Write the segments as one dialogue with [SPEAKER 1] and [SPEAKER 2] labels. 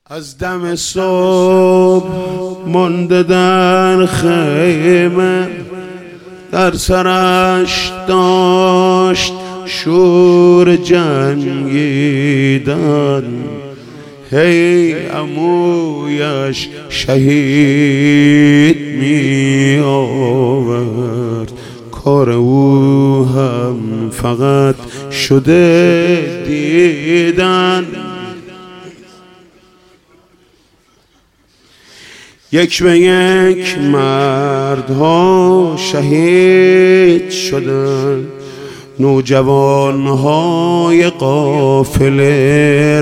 [SPEAKER 1] از دم صبح مانده در خیمه، در سرش داشت شور جنگیدن. هی عمویش شهید می آورد، کار او هم فقط شده دیدن. یک به یک مردها شهید شدند، نوجوانهای قافله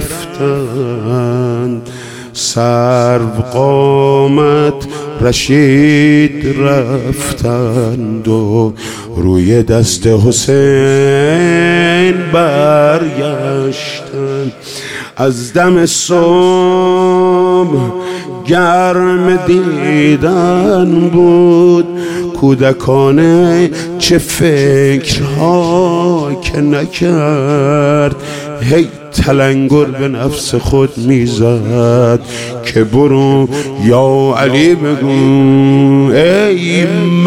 [SPEAKER 1] رفتند. سرو قامت رشید رفتند و روی دست حسین برگشتند. از دم صبح گرم دیدن بود، کودکانه چه فکرها که نکرد. هی تلنگر به نفس خود میزد که برو یا علی بگو ای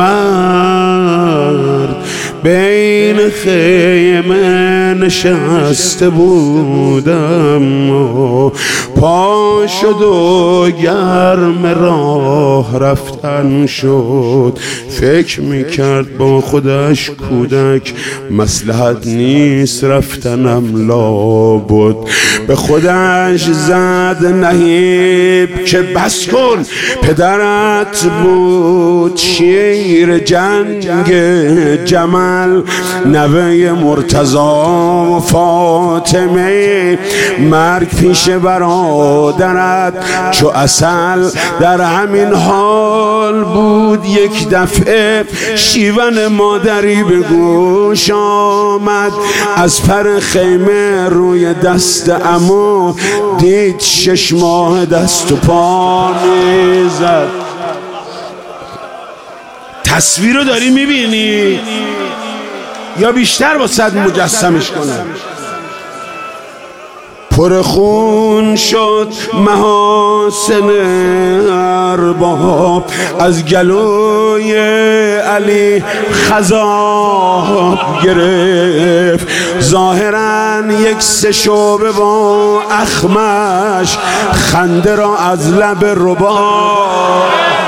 [SPEAKER 1] مرد. بین خیمه نشسته بودم و پا شد و گرم راه رفتن شد. فکر میکرد با خودش کودک مصلحت نیست رفتنم لابد. به خودش زد نهیب که بس کن، پدرت بود شیر جنگ جمل، نوه مرتضی و فاطمه. مرگ پیش برادرت چو عسل در همین حال بود. یک دفعه شیون مادری به گوش آمد، از پر خیمه روی دست عمو دید 6 ماه دست و پا میزد. تصویر رو داری میبینی یا بیشتر با صد مجسمش کنم؟ پر خون شد محاسن ارباب، از گلوی علی خضاب گرفت. ظاهراً یک 3 شعبه با اخمش خنده را از لب رباب.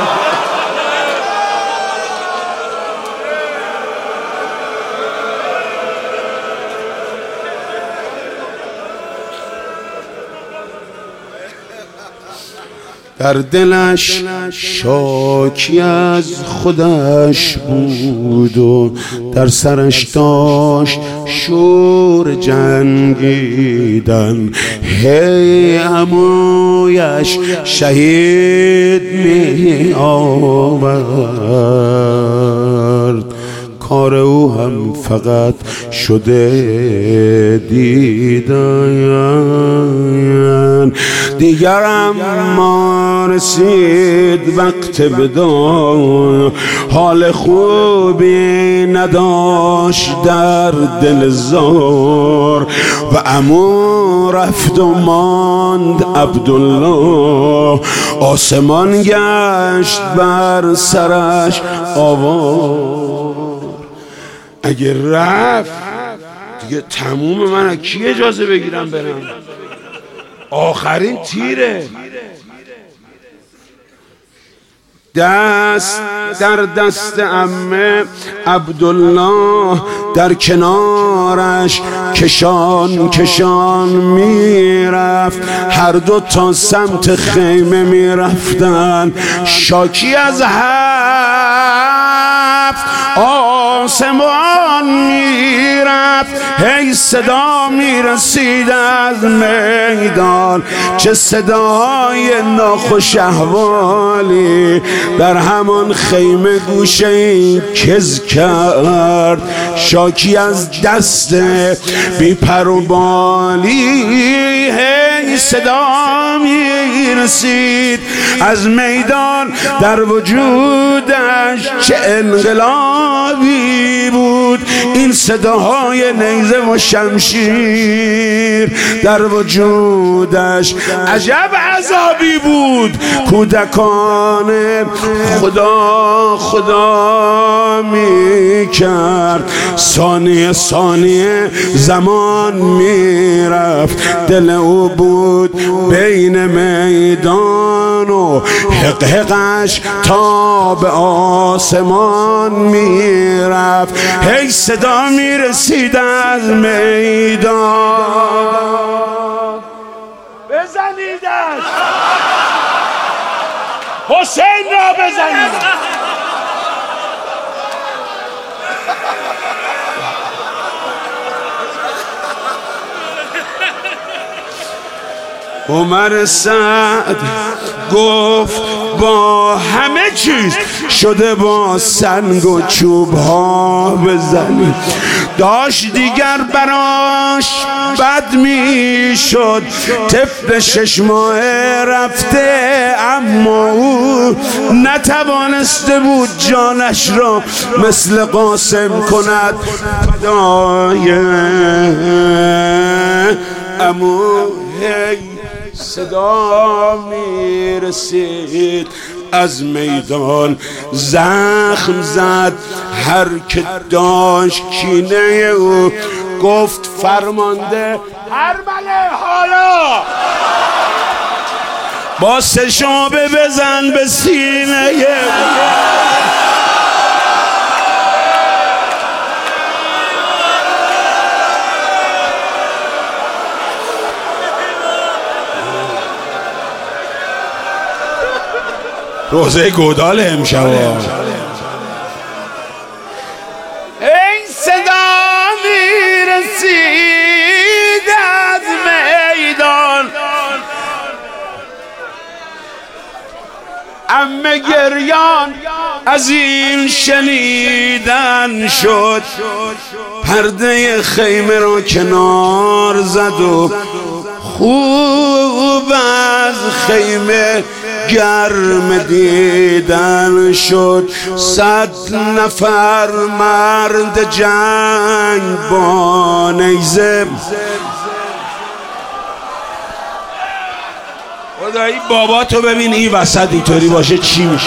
[SPEAKER 1] در دلش شاکی از خودش بود و در سرش داشت شور جنگیدن. هی عمویش شهید می آورد، کار او هم فقط شده دیدن. دیگرم ما رسید وقت بدان، حال خوبی نداشت در دل زار. و عمو رفت و ماند عبدالله، آسمان گشت بر سرش آوار. اگه رفت دیگه تموم، من از کی اجازه بگیرم برم؟ آخرین تیره. دست در دست عمه عبدالله در کنارش کشان کشان میرفت. هر دو تا سمت خیمه میرفتن. شاکی از هفت آسمان میرفت. هی صدا میرسید از میدان، چه صدای ناخوش احوالی. در همان خیمه گوشه کز کرد، شاکی از دست بی پر و بالی. هی صدا میرسید از میدان، در وجودش چه انقلابی بود. این صداهای نیزه و شمشیر در وجودش عجب عذابی بود. کودکان خدا خدا می کرد، ثانیه ثانیه زمان می رفت. دل او بود بین میدان و حقحقش تا به آسمان می رفت. هی صدا می رسید از میدان، بزنیدش، حسین را بزنید. عمر سعد گفت با همه چیز شده با سنگ و چوب ها بزنید. داشت دیگر براش بد می شد، طفل 6 ماهه رفته، اما او نتوانسته بود جانش را مثل قاسم کند. فدای عمو هی صدا می رسید از میدان. زخم زد هر که داشت کینه او، گفت فرمانده هرمله حالا با 3 شعبه بزن به سینه. روزه گودال امشب این صدا میرسید از میدان. عمه گریان از این شنیدن شد، پرده خیمه را کنار زد و خوب از خیمه گرم دیدن شد. 100 نفر مرد جنگ با نیزه. خدایی بابا تو ببین این وسط اینطوری باشه چی میشه.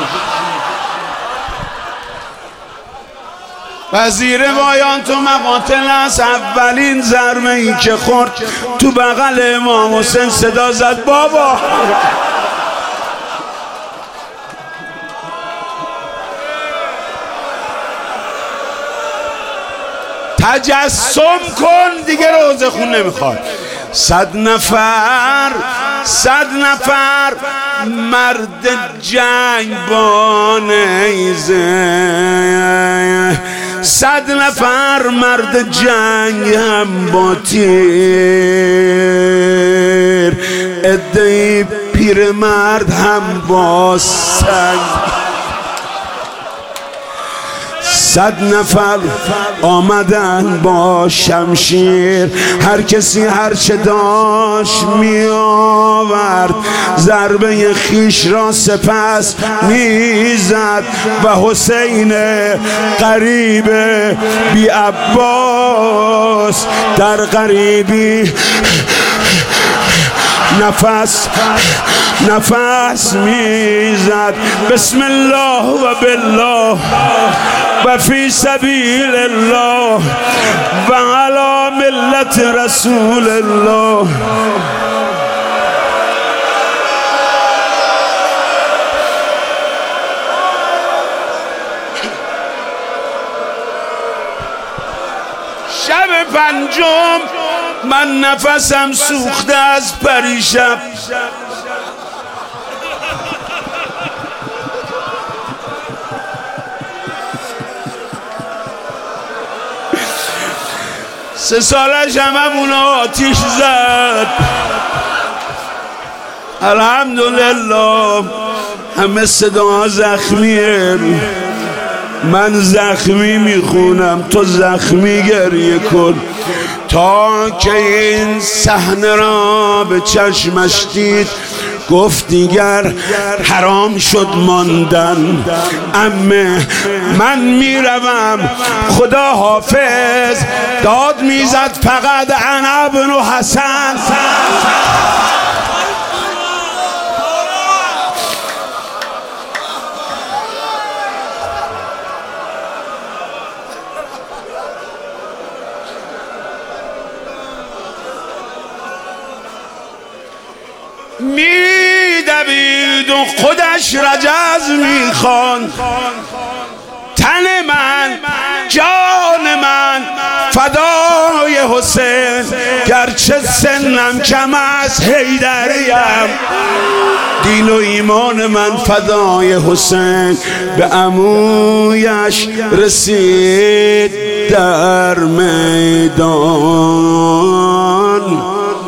[SPEAKER 1] وزیر وایان تو مقاتل است، اولین ضربه ای که خورد تو بغل امام حسین صدا زد بابا. تجسم کن دیگه، روزه خون نمیخواد. 100 نفر مرد جنگ با نیزه، 100 نفر مرد جنگ هم با تیر، عده‌ای پیرمرد هم با سنگ. 100 نفر آمدن با شمشیر، هر کسی هر چه داشت می آورد، ضربه خیش را سپس می زد و حسین غریب بی عباس در غریبی نفس میزد. بسم الله و بالله و فی سبیل الله و علی ملت رسول الله. شب 5 من نفسم سوخته از پریشب، سه سالش هممون آتیش زد. الحمدلله همه صدا زخمیه، من زخمی میخونم تو زخمی گریه کن. تا که این صحنه را به چشمش دید گفت دیگر حرام شد ماندن. عمه من میروم خدا حافظ، داد میزد فقط انا ابن حسن. میدوید و خودش رجز میخواند، تن من جان من فدای حسین، گرچه سنم کم از حیدریم، دین و ایمان من فدای حسین. به عمویش رسید در میدان.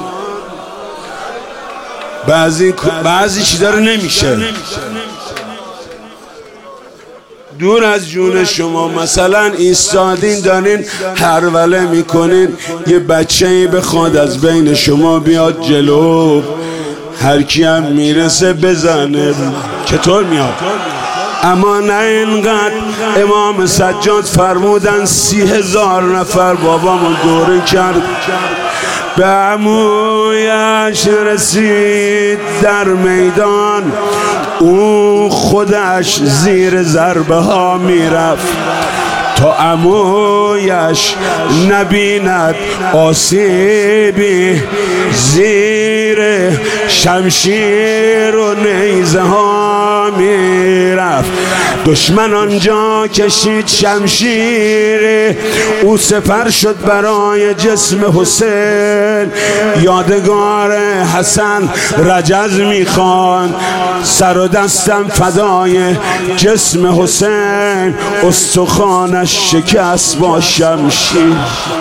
[SPEAKER 1] بعضی چیزا رو نمیشه دور از جون شما. مثلا ایستادین دارین هروله میکنین، یه بچه‌ای بخواد از بین شما بیاد جلو، هر کی هم میرسه بزنه، چطور میاد؟ اما نه اینقدر. امام سجاد فرمودن 30,000 نفر بابامون دوره کرد. به عمویش رسید در میدان، او خودش زیر ضربه ها میرفت تا عمویش نبیند آسیبی، زیر شمشیر و نیزه ها میرفت. دشمن آنجا کشید شمشیر، او سپر شد برای جسم حسین. یادگار حسن رجز میخوان، سر و دستم فدای جسم حسین، استخوانش شکست با شمشیر.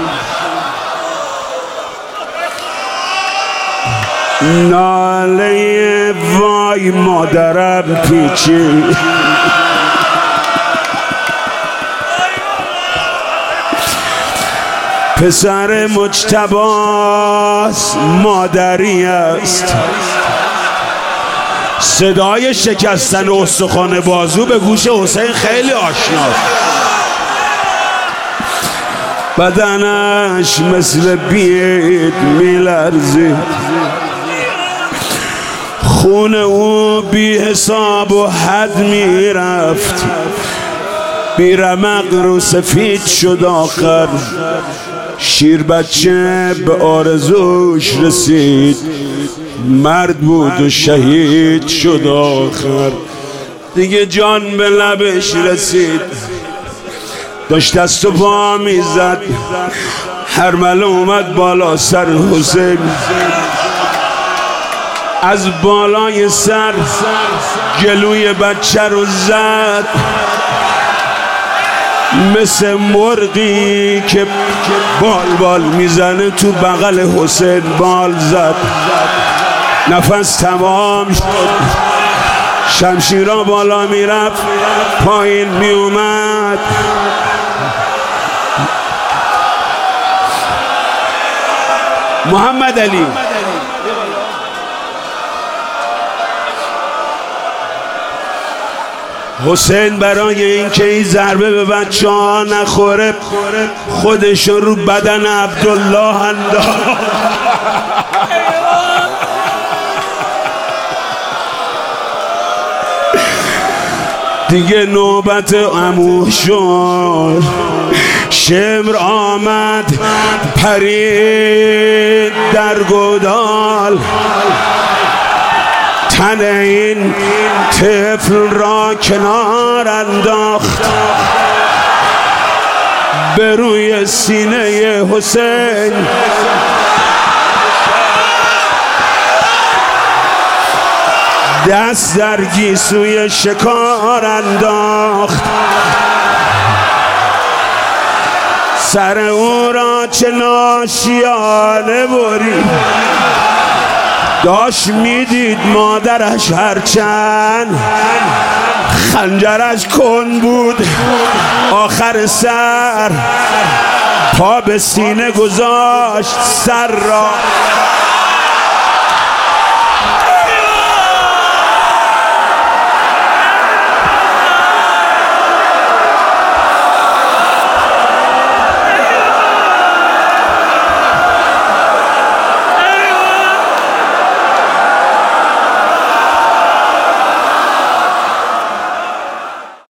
[SPEAKER 1] ناله وای مادرم پیچی، پسر مجتباست مادری است. صدای شکستن استخوان بازو به گوش حسین خیلی آشناست. بدنش مثل بید میلرزید، خون او بی حساب و حد میرفت، بی رمق رو سفید شد آخر. شیر بچه به آرزوش رسید، مرد بود و شهید شد آخر. دیگه جان به لبش رسید، داشت دست و پا میزد. هرمله اومد بالا سر حسین، از بالای سر گلوی بچه رو زد، مثل مرغی که بال میزنه تو بغل حسین بال زد. نفس تمام شد، شمشیرها بالا میرفت پایین میومد. محمد علی حسین برای اینکه این ضربه به بچه ها نخوره خودش رو بدن عبدالله انداخت. دیگه نوبت عمو شد. شمر آمد پرید در گودال، تن این طفل را کنار انداخت، به روی سینه حسین دست در گیسوی شکار انداخت. سر او را چه ناشیانه برید، داشت میدید مادرش هرچند خنجرش کن بود. آخر سر پا به سینه گذاشت، سر را